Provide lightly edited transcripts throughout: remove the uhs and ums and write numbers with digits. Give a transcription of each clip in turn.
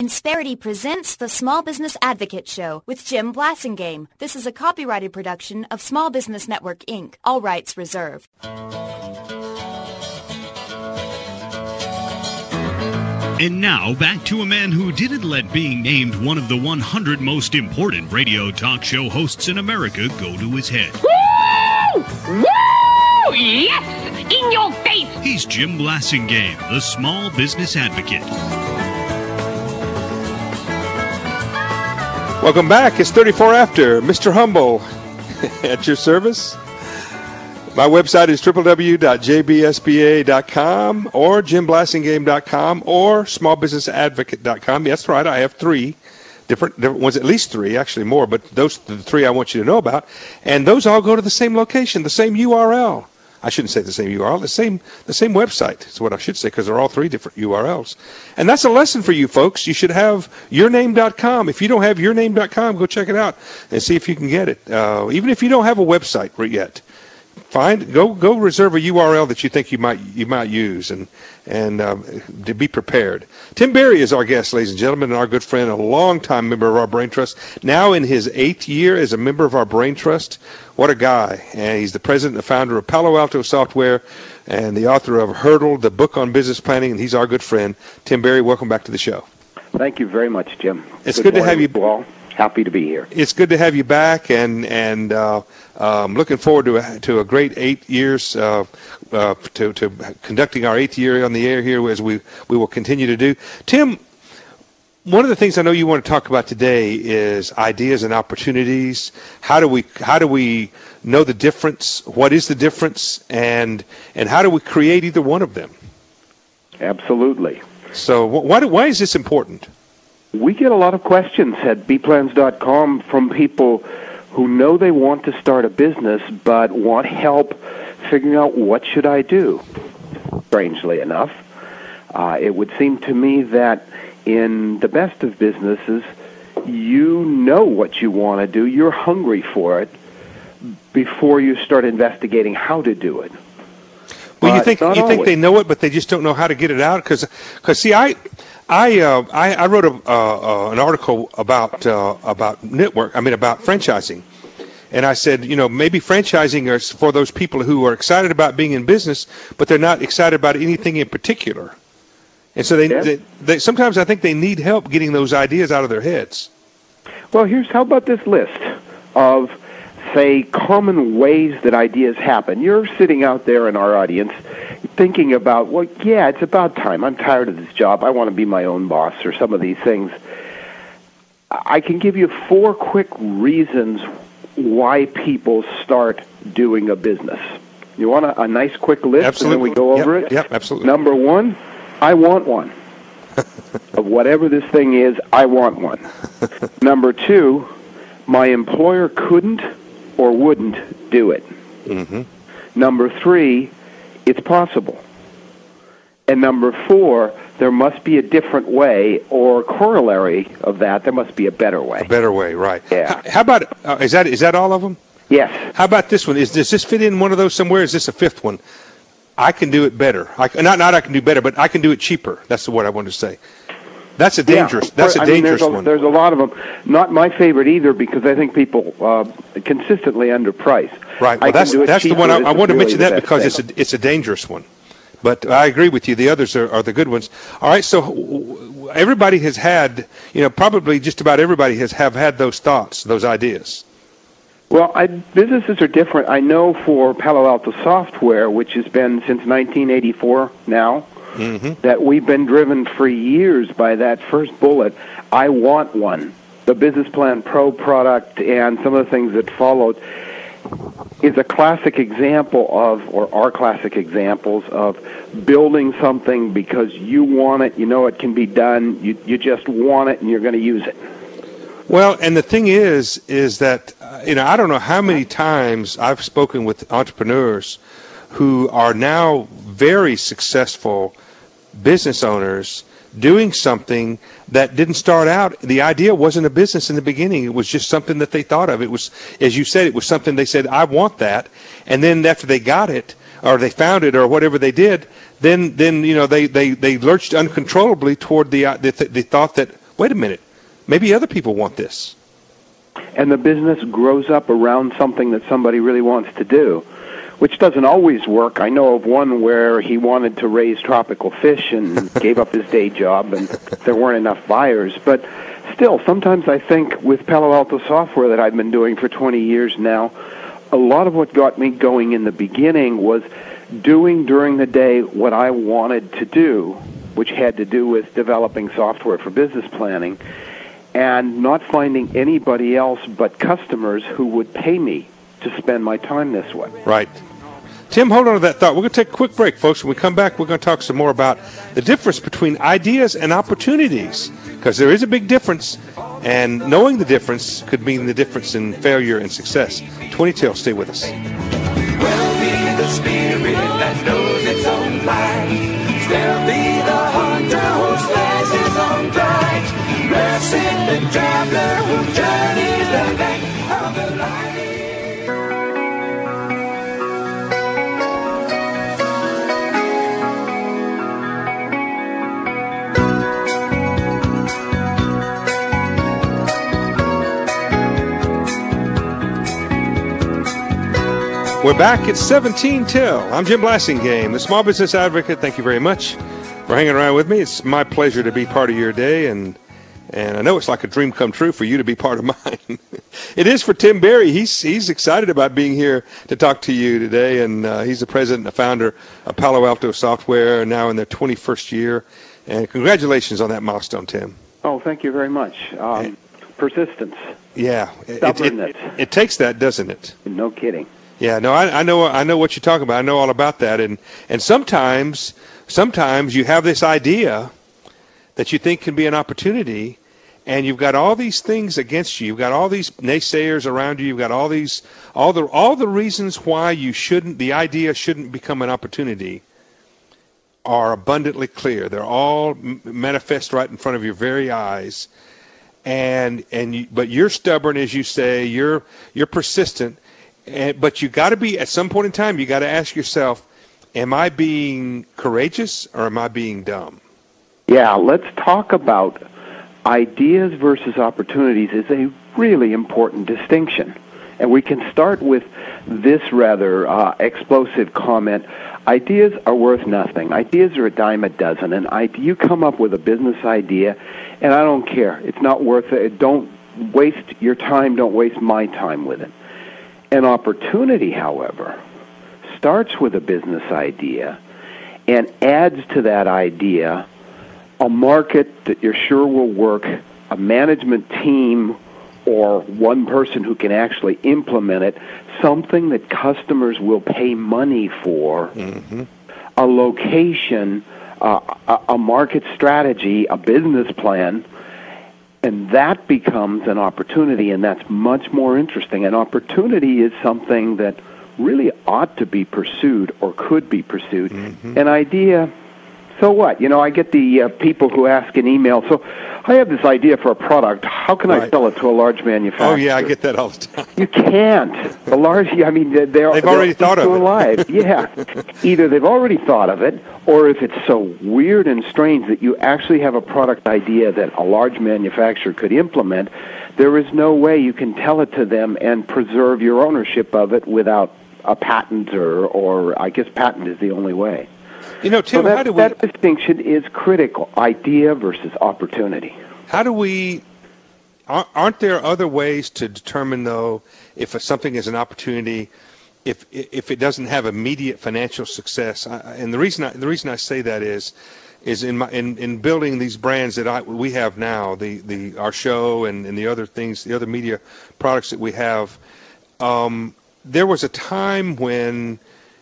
Insperity presents the Small Business Advocate Show with Jim Blasingame. This is a copyrighted production of Small Business Network, Inc. All rights reserved. And now, back to a man who didn't let being named one of the 100 most important radio talk show hosts in America go to his head. Woo! Woo! Yes! In your face! He's Jim Blasingame, the Small Business Advocate. Welcome back. It's 34 after. Mr. Humble at your service. My website is www.jbsba.com or jimblasingame.com or smallbusinessadvocate.com. That's right. I have three different ones, at least three, actually more, but those are the three I want you to know about. And those all go to the same location, the same URL. I shouldn't say the same URL, the same website is what I should say, because they're all three different URLs. And that's a lesson for you folks. You should have yourname.com. If you don't have yourname.com, go check it out and see if you can get it. Even if you don't have a website yet, go reserve a URL that you think you might use and to be prepared. Tim Berry is our guest, ladies and gentlemen, and our good friend, a longtime member of our Brain Trust, now in his 8th year as a member of our Brain Trust. What a guy. And he's the president and founder of Palo Alto Software and the author of Hurdle, the book on business planning, and he's our good friend. Tim Berry, welcome back to the show. Thank you very much, Jim. It's good to have you. All. Happy to be here. It's good to have you back, and looking forward to a great 8 years to conducting our 8th year on the air here, as we will continue to do. Tim, one of the things I know you want to talk about today is ideas and opportunities. How do we know the difference? What is the difference, and how do we create either one of them? Absolutely. So why is this important? We get a lot of questions at bplans.com from people who know they want to start a business but want help figuring out what should I do. Strangely enough, it would seem to me that in the best of businesses, you know what you want to do. You're hungry for it before you start investigating how to do it. Well, you think they know it, but they just don't know how to get it out? Because see, I wrote an article about franchising, and I said, maybe franchising is for those people who are excited about being in business, but they're not excited about anything in particular, and so they sometimes I think they need help getting those ideas out of their heads. Well, how about this list of, say, common ways that ideas happen. You're sitting out there in our audience thinking about, well, yeah, it's about time. I'm tired of this job. I want to be my own boss, or some of these things. I can give you 4 quick reasons why people start doing a business. You want a nice quick list? Absolutely. And then we go over it? Yep, absolutely. Number 1, I want one. Of whatever this thing is, I want one. Number 2, my employer couldn't or wouldn't do it. Mm-hmm. Number 3, it's possible. And number 4, there must be a different way, or corollary of that, there must be a better way. A better way, right. Yeah. How about, is that all of them? Yes. How about this one? Does this fit in one of those somewhere? Is this a 5th one? I can do it better. Not I can do better, but I can do it cheaper. That's what I wanted to say. That's a dangerous. That's a dangerous one. There's a lot of them. Not my favorite either, because I think people consistently underprice. Right. Well, that's the one I want to mention, that because it's a dangerous one. But I agree with you. The others are the good ones. All right. So everybody has had, probably just about everybody has had those thoughts, those ideas. Well, businesses are different. I know for Palo Alto Software, which has been since 1984 now, mm-hmm. that we've been driven for years by that first bullet, I want one. The Business Plan Pro product and some of the things that followed is a classic example of, or are classic examples of, building something because you want it, it can be done, you just want it, and you're going to use it. Well, and the thing is that, I don't know how many times I've spoken with entrepreneurs who are now very successful business owners doing something that didn't start out. The idea wasn't a business in the beginning. It was just something that they thought of. It was, as you said, it was something they said, I want that. And then after they got it, or they found it, or whatever they did, then they lurched uncontrollably toward the thought that, wait a minute, maybe other people want this. And the business grows up around something that somebody really wants to do, which doesn't always work. I know of one where he wanted to raise tropical fish and gave up his day job, and there weren't enough buyers. But still, sometimes I think with Palo Alto Software that I've been doing for 20 years now, a lot of what got me going in the beginning was doing during the day what I wanted to do, which had to do with developing software for business planning, and not finding anybody else but customers who would pay me to spend my time this way. Right. Tim, hold on to that thought. We're going to take a quick break, folks. When we come back, we're going to talk some more about the difference between ideas and opportunities, because there is a big difference, and knowing the difference could mean the difference in failure and success. 20 stay with us. Well, be the spirit that knows its own light. Still be the hunter who slays his own pride. Mercy the traveler who journeys the length of the light. We're back at 17 till. I'm Jim Blasingame, the Small Business Advocate. Thank you very much for hanging around with me. It's my pleasure to be part of your day, and I know it's like a dream come true for you to be part of mine. It is for Tim Berry. He's excited about being here to talk to you today, and he's the president and founder of Palo Alto Software, now in their 21st year. And congratulations on that milestone, Tim. Oh, thank you very much. Persistence. Yeah. Stubbornness. It takes that, doesn't it? No kidding. Yeah, no, I know what you're talking about. I know all about that, and sometimes you have this idea that you think can be an opportunity, and you've got all these things against you. You've got all these naysayers around you. You've got all the reasons why the idea shouldn't become an opportunity are abundantly clear. They're all manifest right in front of your very eyes, but you're stubborn, as you say. You're persistent. But you got to be, at some point in time, you got to ask yourself, am I being courageous or am I being dumb? Yeah, let's talk about ideas versus opportunities is a really important distinction. And we can start with this rather explosive comment. Ideas are worth nothing. Ideas are a dime a dozen. And you come up with a business idea, and I don't care. It's not worth it. Don't waste your time. Don't waste my time with it. An opportunity, however, starts with a business idea and adds to that idea a market that you're sure will work, a management team, or one person who can actually implement it, something that customers will pay money for, a location, a market strategy, a business plan. And that becomes an opportunity, and that's much more interesting. An opportunity is something that really ought to be pursued or could be pursued. An idea, so what? You know, I get the people who ask an email, so I have this idea for a product. How can I sell it to a large manufacturer? Oh, yeah, I get that all the time. You can't. The large, I mean, they've already thought of it. Alive. Yeah. Either they've already thought of it, or if it's so weird and strange that you actually have a product idea that a large manufacturer could implement, there is no way you can tell it to them and preserve your ownership of it without a patent, or I guess patent is the only way. You know, Tim, so that distinction is critical, idea versus opportunity. How do we, aren't there other ways to determine, though, if something is an opportunity, if it doesn't have immediate financial success? And the reason I say that is in building these brands that we have now, our show and the other things, the other media products that we have, there was a time when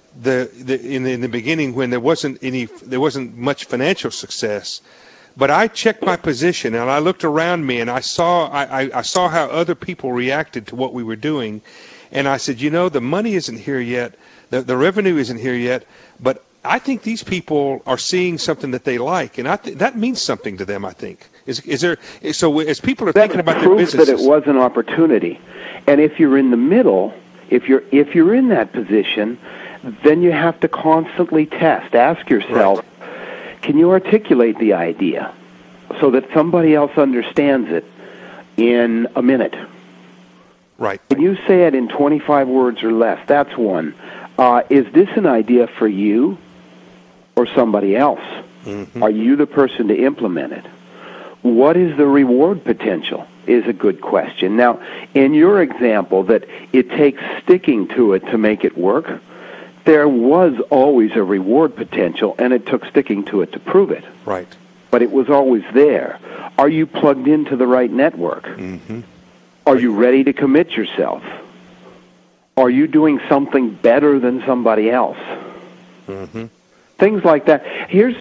in the beginning when there wasn't much financial success, but I checked my position and I looked around me and I saw how other people reacted to what we were doing, and I said, you know, the money isn't here yet, the revenue isn't here yet, but I think these people are seeing something that they like, and that means something to them. I think is there. So as people are thinking about their businesses, that it was an opportunity, and if you're in the middle, if you're in that position, then you have to constantly test. Ask yourself, can you articulate the idea? so that somebody else understands it in a minute. Right. Can you say it in 25 words or less? That's one. Is this an idea for you or somebody else? Mm-hmm. Are you the person to implement it? What is the reward potential is a good question. Now, in your example that it takes sticking to it to make it work, there was always a reward potential, and it took sticking to it to prove it. Right. But it was always there. Are you plugged into the right network? Mm-hmm. Are you ready to commit yourself? Are you doing something better than somebody else? Mm-hmm. Things like that. Here's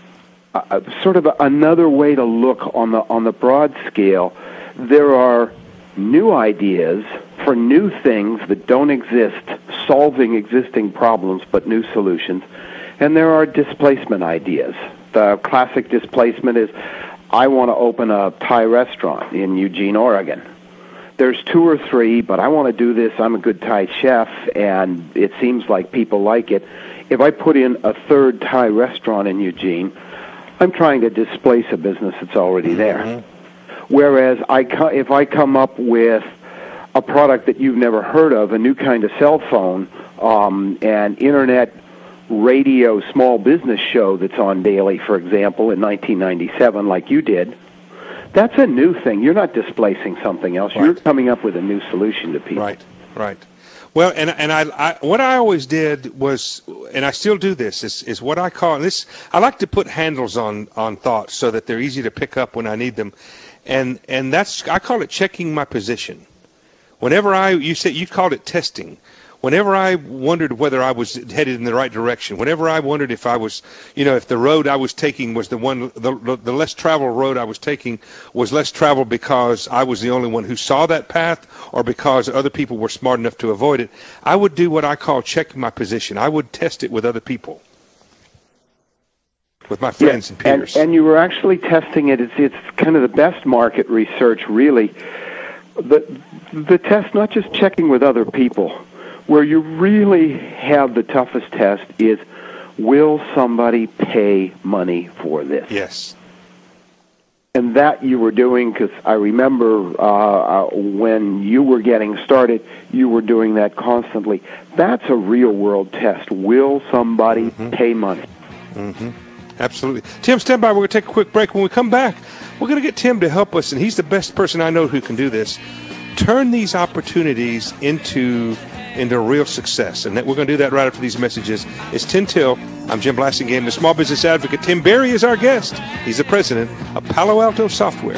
sort of another way to look on the broad scale. There are new ideas for new things that don't exist, solving existing problems but new solutions. And there are displacement ideas. The classic displacement is, I want to open a Thai restaurant in Eugene, Oregon. There's 2 or 3, but I want to do this. I'm a good Thai chef, and it seems like people like it. If I put in a 3rd Thai restaurant in Eugene, I'm trying to displace a business that's already there. Mm-hmm. Whereas if I come up with a product that you've never heard of, a new kind of cell phone, and internet radio small business show that's on daily, for example, in 1997, like you did, that's a new thing. You're not displacing something else. Right. You're coming up with a new solution to people. Right, right. Well, and I what I always did was, and I still do this, is what I call this. I like to put handles on thoughts so that they're easy to pick up when I need them, and that's, I call it checking my position. Whenever you called it testing. Whenever I wondered whether I was headed in the right direction, whenever I wondered if I was, if the road I was taking was the less traveled road I was taking was less traveled because I was the only one who saw that path or because other people were smart enough to avoid it, I would do what I call checking my position. I would test it with other people, with my friends and peers. And you were actually testing it. It's kind of the best market research, really. The test, not just checking with other people. Where you really have the toughest test is, will somebody pay money for this? Yes. And that you were doing, because I remember when you were getting started, you were doing that constantly. That's a real-world test. Will somebody pay money? Mm-hmm. Absolutely. Tim, stand by. We're going to take a quick break. When we come back, we're going to get Tim to help us, and he's the best person I know who can do this. Turn these opportunities into real success. And we're going to do that right after these messages. It's 10 till. I'm Jim Blasingame, the small business advocate. Tim Berry is our guest. He's the president of Palo Alto Software.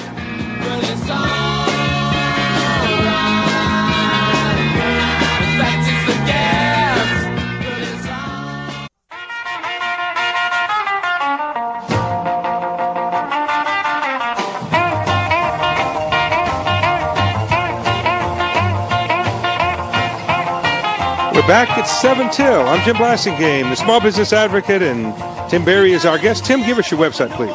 Back at 7 till. I'm Jim Blasingame, the small business advocate, and Tim Berry is our guest. Tim, give us your website, please.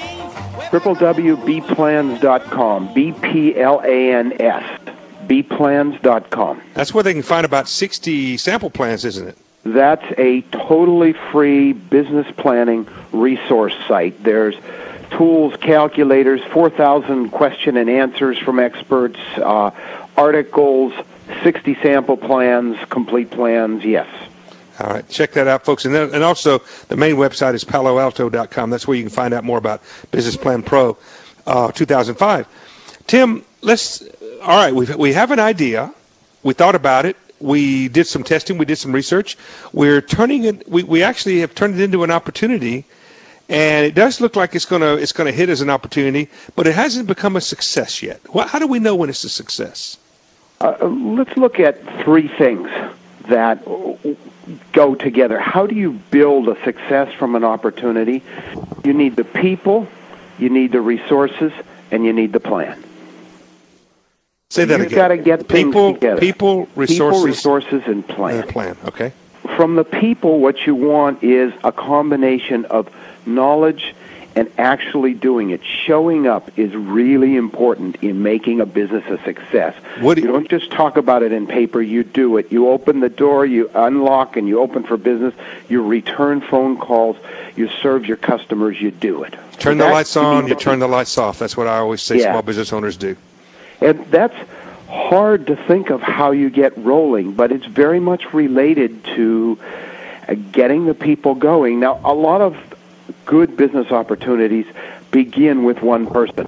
www.bplans.com. BPLANS. bplans.com. That's where they can find about 60 sample plans, isn't it? That's a totally free business planning resource site. There's tools, calculators, 4,000 question and answers from experts, articles, 60 sample plans, complete plans, yes. All right, check that out, folks. And also, the main website is paloalto.com. That's where you can find out more about Business Plan Pro 2005. Tim, all right, we have an idea. We thought about it. We did some testing. We did some research. We're turning it. We actually have turned it into an opportunity, and it does look like it's going to hit as an opportunity, but it hasn't become a success yet. How do we know when it's a success? Let's look at 3 things that go together. How do you build a success from an opportunity? You need the people, you need the resources, and you need the plan. Say that again. You've got to get things together. People, resources, and plan. Plan, okay. From the people, what you want is a combination of knowledge and actually doing it. Showing up is really important in making a business a success. You don't just talk about it in paper, you do it. You open the door, you unlock, and you open for business. You return phone calls, you serve your customers, you do it. Turn the lights on, you turn the lights off. That's what I always say small business owners do. And that's hard to think of how you get rolling, but it's very much related to getting the people going. Now, a lot of good business opportunities begin with one person.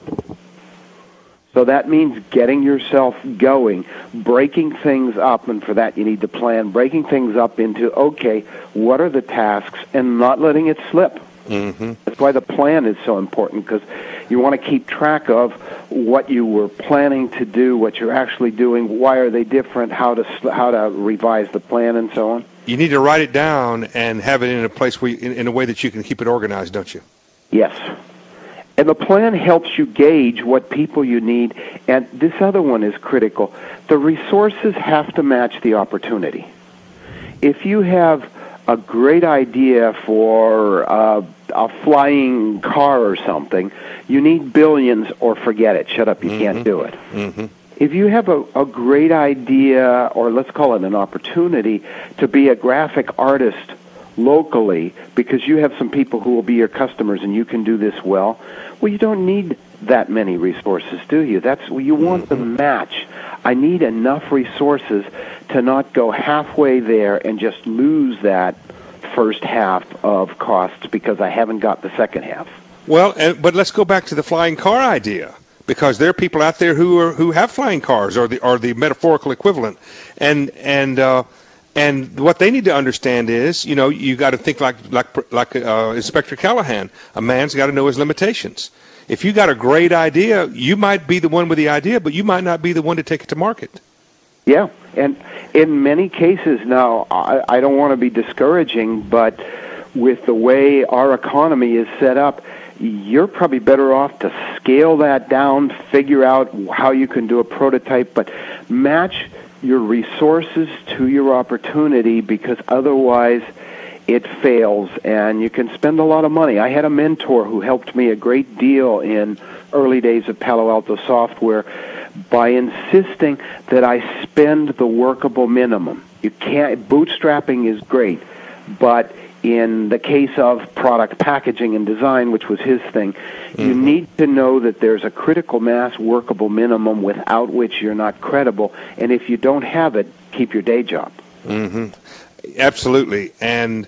So that means getting yourself going, breaking things up, and for that you need to plan, breaking things up into, okay, what are the tasks, and not letting it slip. Mm-hmm. That's why the plan is so important, because you want to keep track of what you were planning to do, what you're actually doing, why are they different, how to revise the plan, and so on. You need to write it down and have it in a place where in a way that you can keep it organized, don't you? Yes. And the plan helps you gauge what people you need, and this other one is critical. The resources have to match the opportunity. If you have a great idea for a flying car or something, you need billions or forget it. Shut up, you can't do it. Mm-hmm. If you have a great idea, or let's call it an opportunity, to be a graphic artist locally because you have some people who will be your customers and you can do this well, you don't need that many resources, do you? You want the match. I need enough resources to not go halfway there and just lose that first half of costs because I haven't got the second half. Well, but let's go back to the flying car idea, because there are people out there who have flying cars or the metaphorical equivalent, and what they need to understand is, you got to think like Inspector Callahan. A man's got to know his limitations. If you got a great idea, you might be the one with the idea, but you might not be the one to take it to market. Yeah, and in many cases now, I don't want to be discouraging, but with the way our economy is set up, you're probably better off to scale that down, figure out how you can do a prototype, but match your resources to your opportunity, because otherwise it fails and you can spend a lot of money. I had a mentor who helped me a great deal in early days of Palo Alto Software by insisting that I spend the workable minimum. Bootstrapping is great, but in the case of product packaging and design, which was his thing, you need to know that there's a critical mass workable minimum without which you're not credible. And if you don't have it, keep your day job. Mm-hmm. Absolutely. And,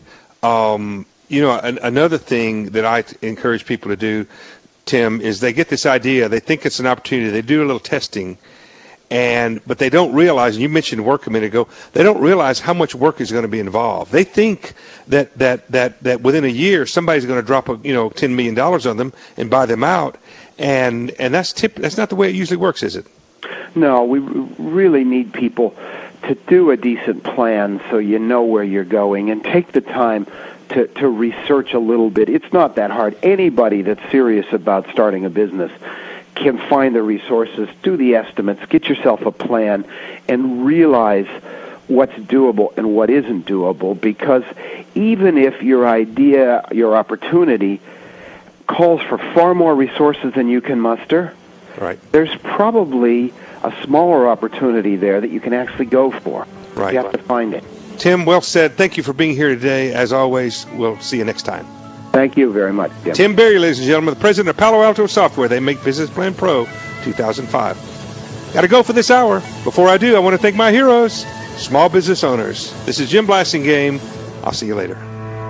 another thing that I encourage people to do, Tim, is they get this idea, they think it's an opportunity, they do a little testing, but they don't realize, and you mentioned work a minute ago, they don't realize how much work is going to be involved. They think that within a year somebody's going to drop $10 million on them and buy them out, and that's not the way it usually works, is it? No, we really need people to do a decent plan so you know where you're going, and take the time to research a little bit. It's not that hard. Anybody that's serious about starting a business can find the resources, do the estimates, get yourself a plan, and realize what's doable and what isn't doable, because even if your idea, your opportunity, calls for far more resources than you can muster, right, there's probably a smaller opportunity there that you can actually go for. Right. You have to find it. Tim, well said. Thank you for being here today. As always, we'll see you next time. Thank you very much, Jim. Tim Berry, ladies and gentlemen, the president of Palo Alto Software. They make Business Plan Pro 2005. Got to go for this hour. Before I do, I want to thank my heroes, small business owners. This is Jim Blasingame. I'll see you later.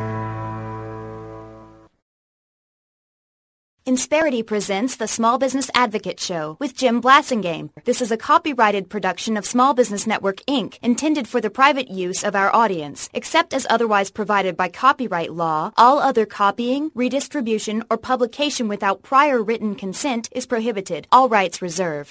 Insperity presents the Small Business Advocate Show with Jim Blasingame. This is a copyrighted production of Small Business Network, Inc., intended for the private use of our audience. Except as otherwise provided by copyright law, all other copying, redistribution, or publication without prior written consent is prohibited. All rights reserved.